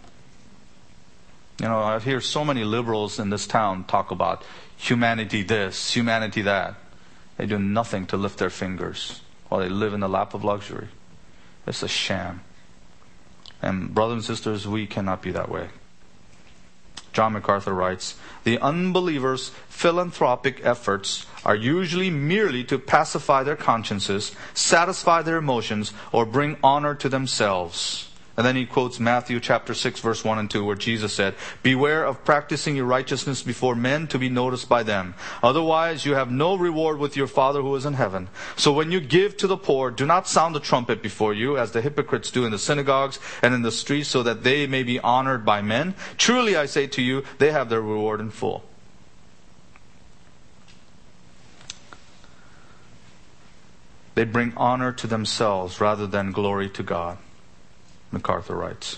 I hear so many liberals in this town talk about humanity this, humanity that. They do nothing to lift their fingers while they live in the lap of luxury. It's a sham. And brothers and sisters, we cannot be that way. John MacArthur writes, the unbelievers' philanthropic efforts are usually merely to pacify their consciences, satisfy their emotions, or bring honor to themselves. And then he quotes Matthew chapter 6, verse 1 and 2, where Jesus said, beware of practicing your righteousness before men to be noticed by them. Otherwise you have no reward with your Father who is in heaven. So when you give to the poor, do not sound the trumpet before you, as the hypocrites do in the synagogues and in the streets, so that they may be honored by men. Truly I say to you, they have their reward in full. They bring honor to themselves rather than glory to God, MacArthur writes.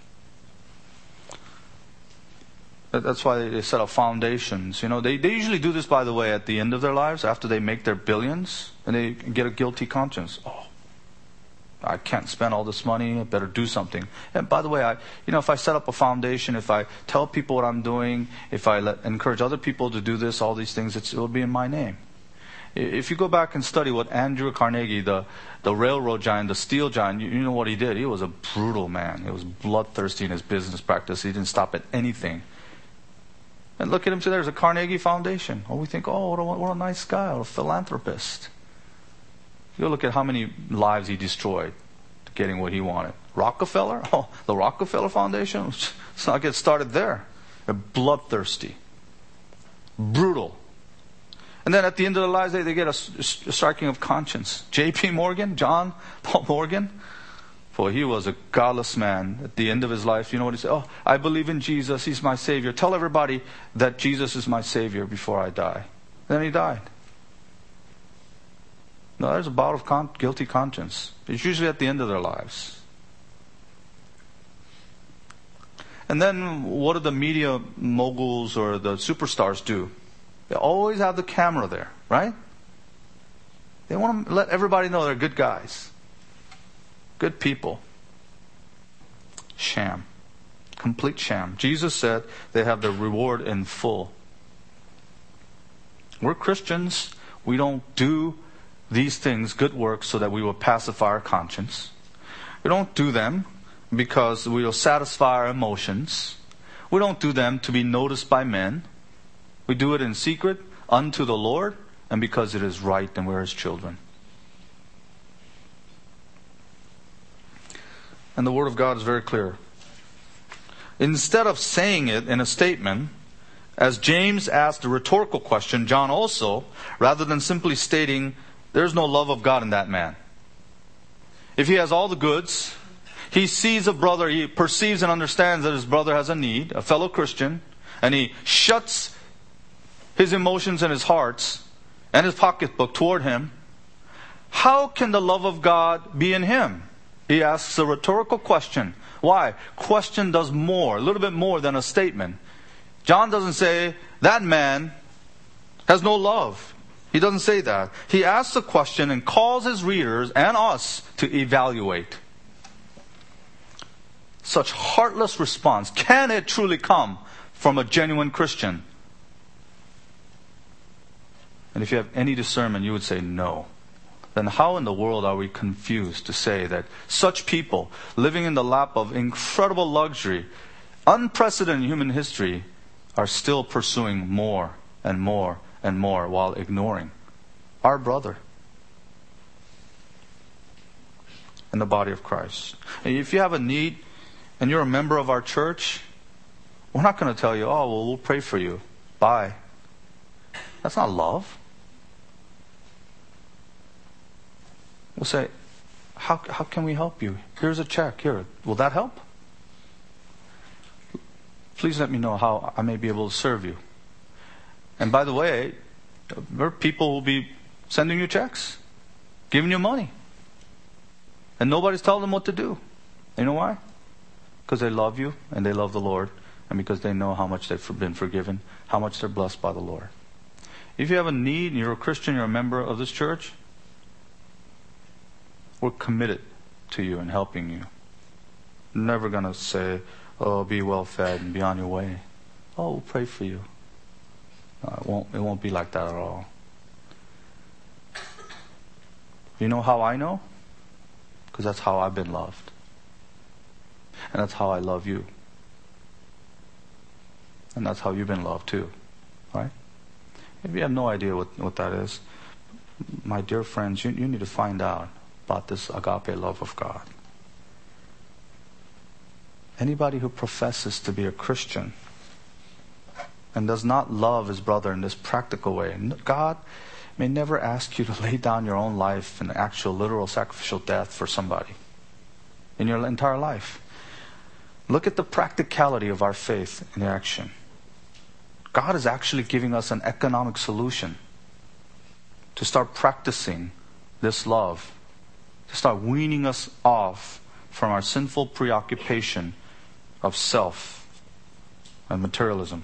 That's why they set up foundations. They usually do this, by the way, at the end of their lives, after they make their billions, and they get a guilty conscience. Oh, I can't spend all this money. I better do something. And by the way, if I set up a foundation, if I tell people what I'm doing, if I encourage other people to do this, all these things, it will be in my name. If you go back and study what Andrew Carnegie, the railroad giant, the steel giant, you know what he did. He was a brutal man. He was bloodthirsty in his business practice. He didn't stop at anything. And look at him today. There's a Carnegie Foundation. Oh, we think, what a nice guy, what a philanthropist. You look at how many lives he destroyed to getting what he wanted. Rockefeller? Oh, the Rockefeller Foundation? Let's not get started there. They're bloodthirsty. Brutal. And then at the end of their lives, they get a striking of conscience. J.P. Morgan, John Paul Morgan, boy, he was a godless man. At the end of his life, you know what he said? Oh, I believe in Jesus. He's my Savior. Tell everybody that Jesus is my Savior before I die. Then he died. No, there's a bout of guilty conscience. It's usually at the end of their lives. And then what do the media moguls or the superstars do? They always have the camera there, right? They want to let everybody know they're good guys. Good people. Sham. Complete sham. Jesus said they have their reward in full. We're Christians. We don't do these things, good works, so that we will pacify our conscience. We don't do them because we will satisfy our emotions. We don't do them to be noticed by men. We do it in secret unto the Lord and because it is right and we're His children. And the Word of God is very clear. Instead of saying it in a statement, as James asked a rhetorical question, John also, rather than simply stating, there's no love of God in that man. If he has all the goods, He sees a brother, he perceives and understands that his brother has a need, a fellow Christian, and he shuts his emotions and his hearts and his pocketbook toward him, how can the love of God be in him? He asks a rhetorical question. Why? Question does more, a little bit more than a statement. John doesn't say, that man has no love. He doesn't say that. He asks a question and calls his readers and us to evaluate. Such heartless response, can it truly come from a genuine Christian? And if you have any discernment, you would say no. Then how in the world are we confused to say that such people, living in the lap of incredible luxury, unprecedented in human history, are still pursuing more and more and more while ignoring our brother in the body of Christ? And if you have a need and you're a member of our church, we're not going to tell you, oh, well, we'll pray for you. Bye. That's not love. We'll say, how can we help you? Here's a check. Here, will that help? Please let me know how I may be able to serve you. And by the way, there are people who will be sending you checks, giving you money. And nobody's telling them what to do. You know why? Because they love you and they love the Lord. And because they know how much they've been forgiven, how much they're blessed by the Lord. If you have a need and you're a Christian, you're a member of this church, we're committed to you and helping you. Never going to say, oh, be well fed and be on your way. Oh, we'll pray for you. No, it won't be like that at all. You know how I know? Because that's how I've been loved. And that's how I love you. And that's how you've been loved too. Right? If you have no idea what that is, my dear friends, you need to find out about this agape love of God. Anybody who professes to be a Christian and does not love his brother in this practical way, God may never ask you to lay down your own life in actual literal sacrificial death for somebody in your entire life. Look at the practicality of our faith in action. God is actually giving us an economic solution to start practicing this love, to start weaning us off from our sinful preoccupation of self and materialism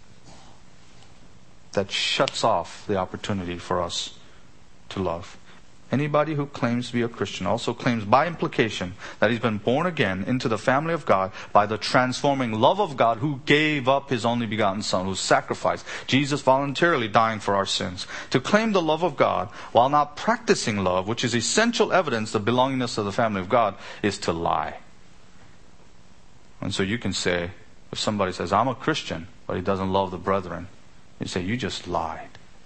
that shuts off the opportunity for us to love. Anybody who claims to be a Christian also claims by implication that he's been born again into the family of God by the transforming love of God, who gave up his only begotten Son, who sacrificed, Jesus voluntarily dying for our sins. To claim the love of God while not practicing love, which is essential evidence of belongingness to the family of God, is to lie. And so you can say, if somebody says, I'm a Christian, but he doesn't love the brethren, you say, you just lied.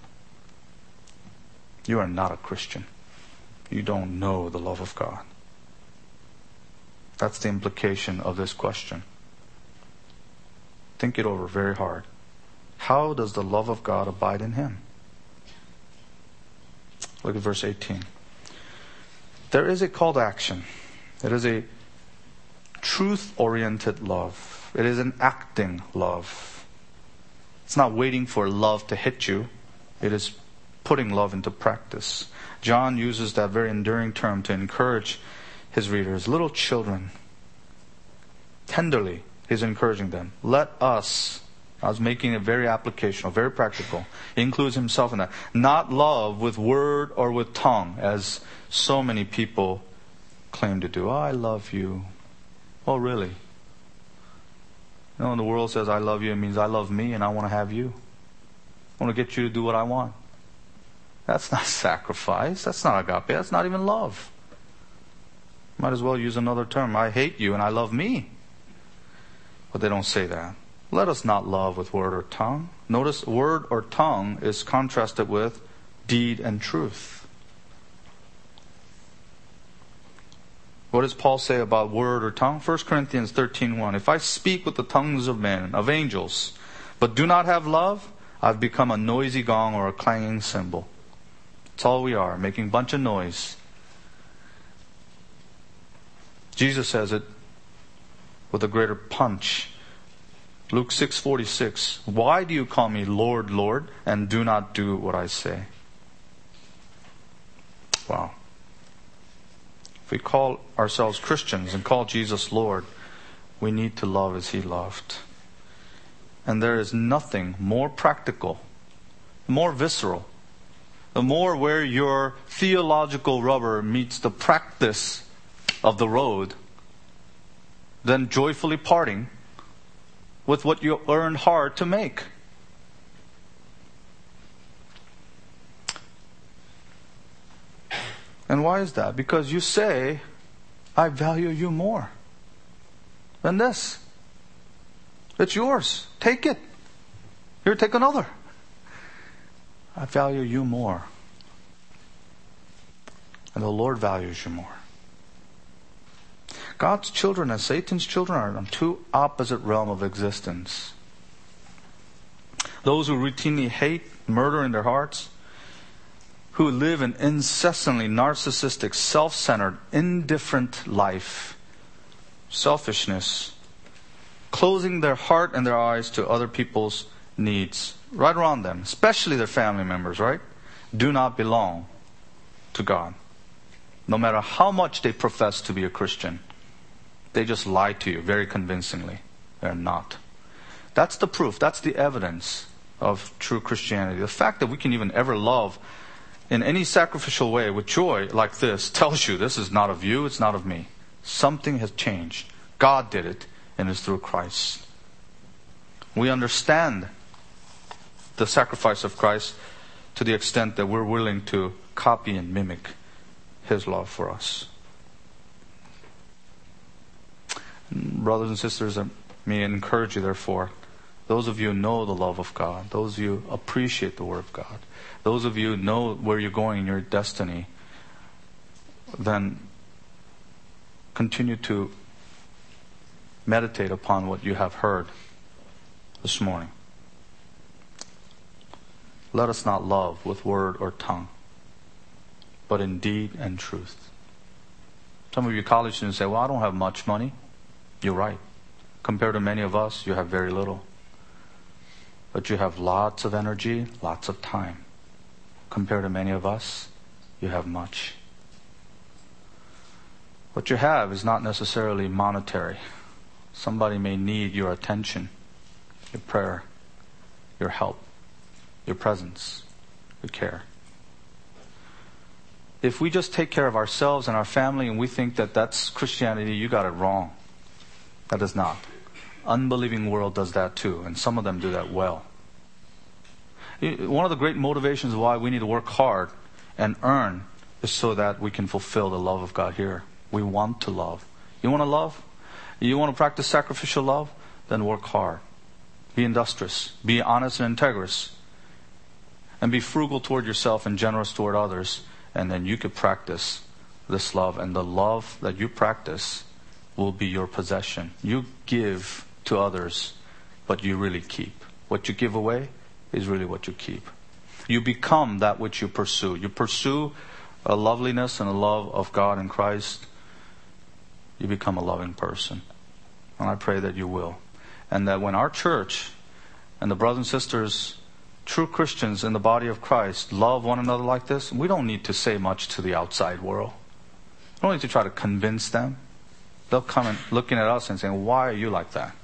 You are not a Christian. You don't know the love of God. That's the implication of this question. Think it over very hard. How does the love of God abide in him? Look at verse 18. There is a call to action. It is a truth-oriented love. It is an acting love. It's not waiting for love to hit you. It is putting love into practice. John uses that very enduring term to encourage his readers. Little children, tenderly, he's encouraging them. Let us, I was making it very applicational, very practical. He includes himself in that. Not love with word or with tongue, as so many people claim to do. Oh, I love you. Oh, really? When the world says I love you, it means I love me and I want to have you. I want to get you to do what I want. That's not sacrifice. That's not agape. That's not even love. Might as well use another term. I hate you and I love me. But they don't say that. Let us not love with word or tongue. Notice word or tongue is contrasted with deed and truth. What does Paul say about word or tongue? 1 Corinthians 13:1. If I speak with the tongues of men, of angels, but do not have love, I've become a noisy gong or a clanging cymbal. That's all we are, making a bunch of noise. Jesus says it with a greater punch. Luke 6:46. Why do you call me Lord, Lord, and do not do what I say? Wow. If we call ourselves Christians and call Jesus Lord, we need to love as He loved. And there is nothing more practical, more visceral, the more where your theological rubber meets the practice of the road than joyfully parting with what you earned hard to make. And why is that? Because you say, I value you more than this. It's yours. Take it. Here, take another. I value you more. And the Lord values you more. God's children and Satan's children are on two opposite realms of existence. Those who routinely hate, murder in their hearts, who live an incessantly narcissistic, self-centered, indifferent life, selfishness, closing their heart and their eyes to other people's needs, right around them, especially their family members, right? Do not belong to God. No matter how much they profess to be a Christian, they just lie to you very convincingly. They're not. That's the proof. That's the evidence of true Christianity. The fact that we can even ever love in any sacrificial way with joy like this tells you this is not of you, it's not of me. Something has changed. God did it, and it's through Christ. We understand the sacrifice of Christ to the extent that we're willing to copy and mimic His love for us. Brothers and sisters, I may encourage you, therefore, those of you who know the love of God, those of you who appreciate the Word of God, those of you who know where you're going in your destiny, then continue to meditate upon what you have heard this morning. Let us not love with word or tongue, but in deed and truth. Some of you college students say, well, I don't have much money. You're right. Compared to many of us, you have very little. But you have lots of energy, lots of time. Compared to many of us, you have much. What you have is not necessarily monetary. Somebody may need your attention, your prayer, your help, your presence, your care. If we just take care of ourselves and our family and we think that that's Christianity, you got it wrong. That is not. Unbelieving world does that too, and some of them do that well. One of the great motivations why we need to work hard and earn is so that we can fulfill the love of God here. We want to love. You want to love? You want to practice sacrificial love? Then work hard. Be industrious. Be honest and integrous. And be frugal toward yourself and generous toward others. And then you could practice this love. And the love that you practice will be your possession. You give to others, but you really keep. What you give away is really what you keep. You become that which you pursue. You pursue a loveliness and a love of God in Christ. You become a loving person. And I pray that you will. And that when our church and the brothers and sisters, true Christians in the body of Christ, love one another like this, we don't need to say much to the outside world. We don't need to try to convince them. They'll come and looking at us and saying, why are you like that?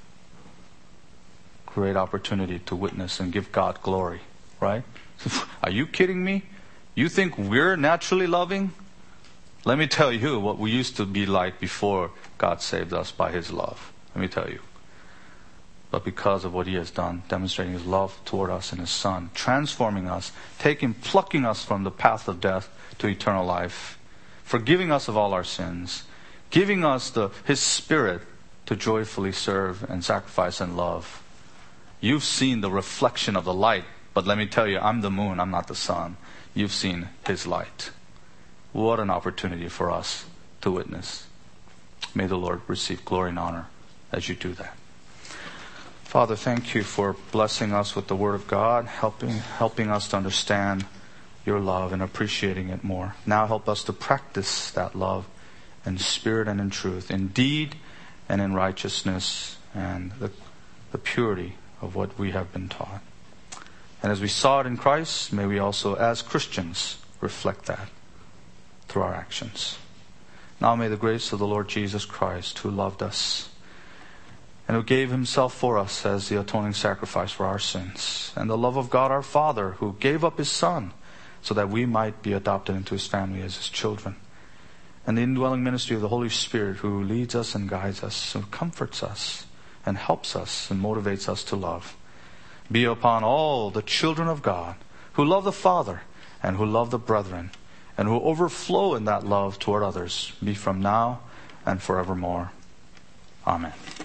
Great opportunity to witness and give God glory, right? Are you kidding me? You think we're naturally loving? Let me tell you what we used to be like before God saved us by His love. Let me tell you. But because of what He has done, demonstrating His love toward us and His Son, transforming us, plucking us from the path of death to eternal life, forgiving us of all our sins, giving us His Spirit to joyfully serve and sacrifice and love. You've seen the reflection of the light, but let me tell you, I'm the moon, I'm not the sun. You've seen His light. What an opportunity for us to witness. May the Lord receive glory and honor as you do that. Father, thank you for blessing us with the Word of God, helping us to understand your love and appreciating it more. Now help us to practice that love in spirit and in truth, in deed and in righteousness, and the purity of what we have been taught. And as we saw it in Christ, may we also, as Christians, reflect that through our actions. Now may the grace of the Lord Jesus Christ, who loved us and who gave himself for us as the atoning sacrifice for our sins, and the love of God our Father, who gave up his Son so that we might be adopted into his family as his children, and the indwelling ministry of the Holy Spirit, who leads us and guides us, who comforts us and helps us and motivates us to love, be upon all the children of God who love the Father and who love the brethren, and who overflow in that love toward others, be from now and forevermore. Amen.